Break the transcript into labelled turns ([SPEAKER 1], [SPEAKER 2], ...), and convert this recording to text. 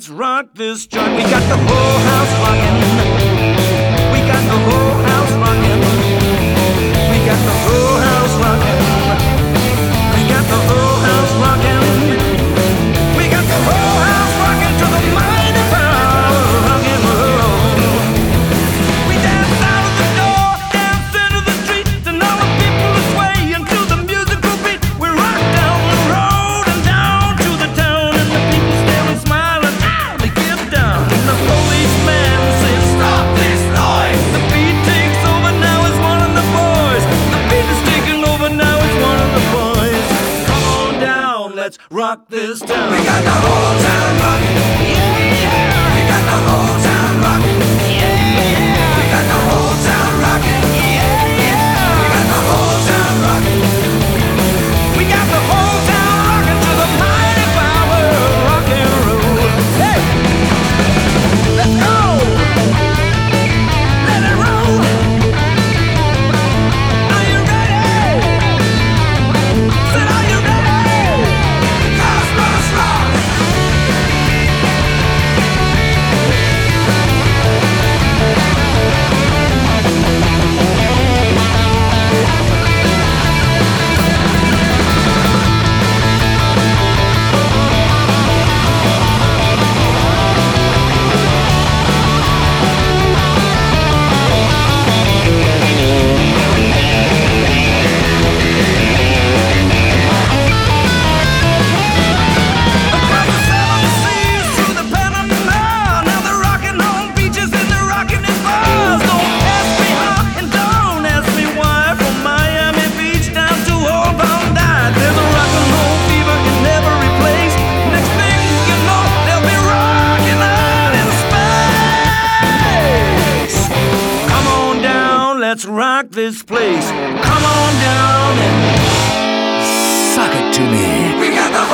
[SPEAKER 1] let's rock this joint. We got the whole house rocking. We got the whole house rocking. We got the whole house rocking. We got the whole house rocking. We got the whole house rocking to the mighty power of rock and roll. We dance out of the door, dance into the street, and all the people are swaying to the musical beat. We rock down the road and down to the town, and the people staring, smiling, they get down. And the policeman says, "Stop this noise!" The beat takes over, now it's one of the boys. The beat is taking over, now it's one of the boys. Come on down, let's rock this town.
[SPEAKER 2] We got the whole town rocking.
[SPEAKER 1] Yeah,
[SPEAKER 2] We got the whole town rocking.
[SPEAKER 1] yeah,
[SPEAKER 2] We got the whole town rocking.
[SPEAKER 1] yeah.
[SPEAKER 2] We got the whole town rocking.
[SPEAKER 1] We got the whole town rocking to the mighty power of rock and roll. Hey, let's go. Let it roll. Are you ready? Said, are you ready?
[SPEAKER 2] House must rock.
[SPEAKER 1] Across the seven seas, through the Panama, now they're rocking on beaches and they're rocking in bars. Don't ask me how and don't ask me why. From Miami Beach down to Old Bondi, there's a rock and roll fever in every place. Next thing you know, they'll be rocking out in space. Come on down, let's rock this place. Come on down and suck it to me.
[SPEAKER 2] We got the